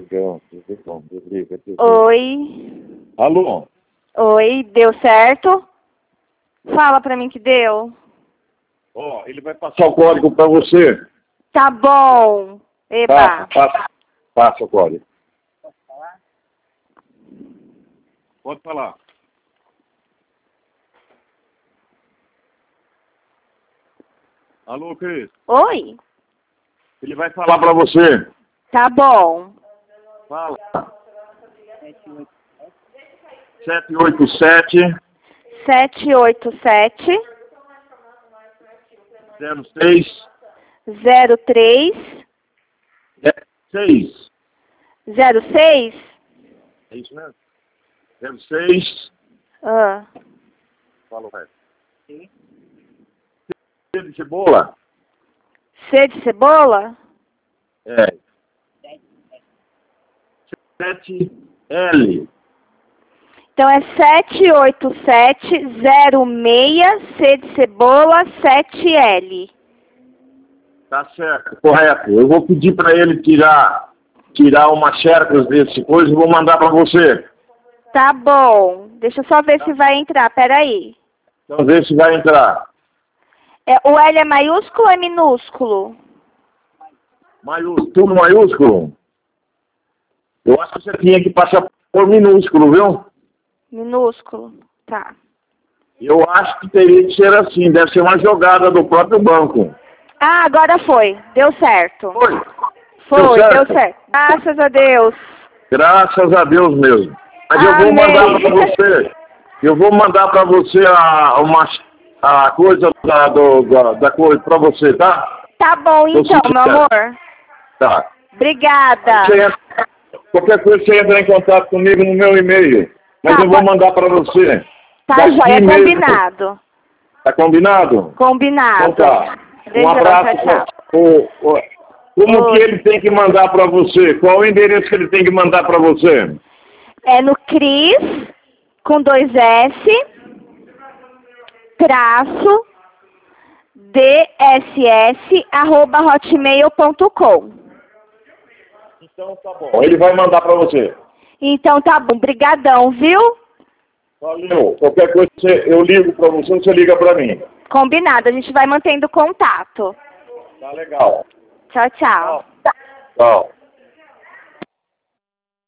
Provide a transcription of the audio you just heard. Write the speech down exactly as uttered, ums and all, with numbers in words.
Legal, legal, beleza. Oi. Alô? Oi, deu certo? Fala pra mim que deu. Ó, ele vai passar o código pra você. Tá bom. Eba. Passa, passa, passa o código. Pode falar? Pode falar. Alô, Cris? Oi. Ele vai falar pra você. Tá bom. Fala. sete oito sete. sete oito sete. zero seis. zero três. seis. zero seis? É isso mesmo? zero seis. Ah. Fala o resto. Sim. C de cebola? C de cebola? É. sete L. Então é sete oito sete zero seis C de cebola sete L. Tá certo, correto. Eu vou pedir para ele tirar, tirar umas xercas desse coisa e vou mandar para você. Tá bom. Deixa eu só ver se vai entrar. Peraí. Então vê se vai entrar. É, o L é maiúsculo ou é minúsculo? Maiúsculo, tudo maiúsculo? Eu acho que você tinha que passar por minúsculo, viu? Minúsculo. Tá. Eu acho que teria que ser assim. Deve ser uma jogada do próprio banco. Ah, agora foi. Deu certo. Foi. Foi, Deu certo? deu certo. Graças a Deus. Graças a Deus mesmo. Mas eu vou Amém. mandar para você. Eu vou mandar para você a, uma, a coisa da, do, da, da coisa para você, tá? Tá bom então, meu amor. Tá. Obrigada. Você entra, qualquer coisa você entra em contato comigo no meu e-mail. Mas Tá, eu vou pode- mandar para você. Tá, Daqui joia. mesmo. Combinado. Tá combinado? Combinado. Então tá. Um Beijão, abraço. tchau, tchau. O, o, como Oi. que ele tem que mandar para você? Qual o endereço que ele tem que mandar para você? É no Cris, com dois S, traço, dss, arroba hotmail ponto com. Então tá bom. Ele vai mandar para você. Então tá bom, brigadão, viu? Valeu. Qualquer coisa você- eu ligo para você, você liga para mim. Combinado, a gente vai mantendo contato. Tá legal. Tchau, tchau. Tchau.